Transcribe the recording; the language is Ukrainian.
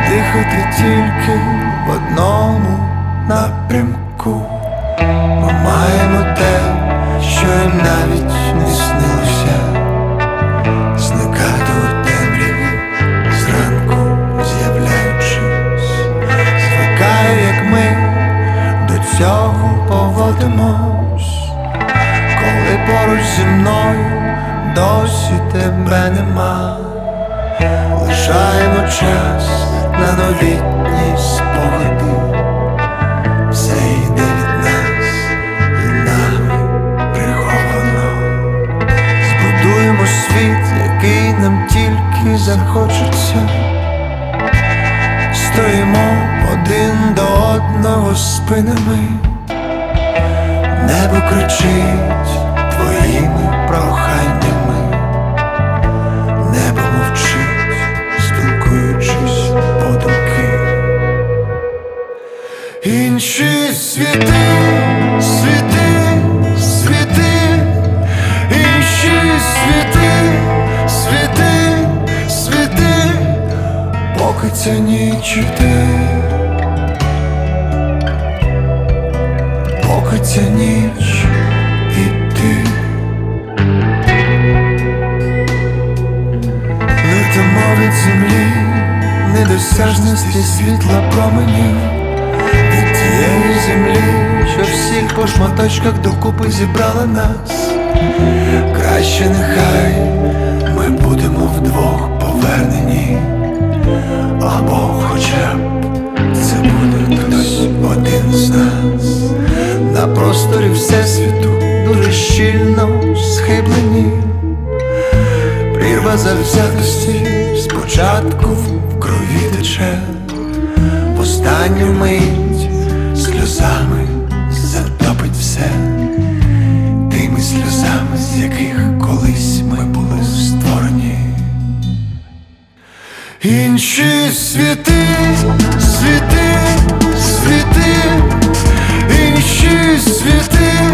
дихати тільки в одному напрямку. Ми маємо те, що їм навіть не снилося, зникати у темряві зранку з'являючись. Звикаю, як ми до цього поводимось, коли поруч зі мною досі тебе нема. Лишаємо час на новітні спогади, все йде від нас і нами приховано. Збудуємо світ, який нам тільки захочеться. Стоїмо один до одного спинами, небо кричить твоїми проханнями, небо мовчить, спілкуючись подумки. Інші світи, світи, світи, інші світи, світи, світи, поки ця ніч іде, поки ця ніч іде. Летимо від землі, недосяжності світла променів, від тієї землі, що всіх по шматочках докупи зібрала нас. Краще нехай ми будемо вдвох повернені, або хоча б це буде хтось один з нас. На просторі всесвіту дуже щільно схиблені, прірва завзятості спочатку в крові тече, в останню мить сльозами затопить все, тими сльозами, з яких колись ми були створені. Інші світи, світи, світи, інші світи,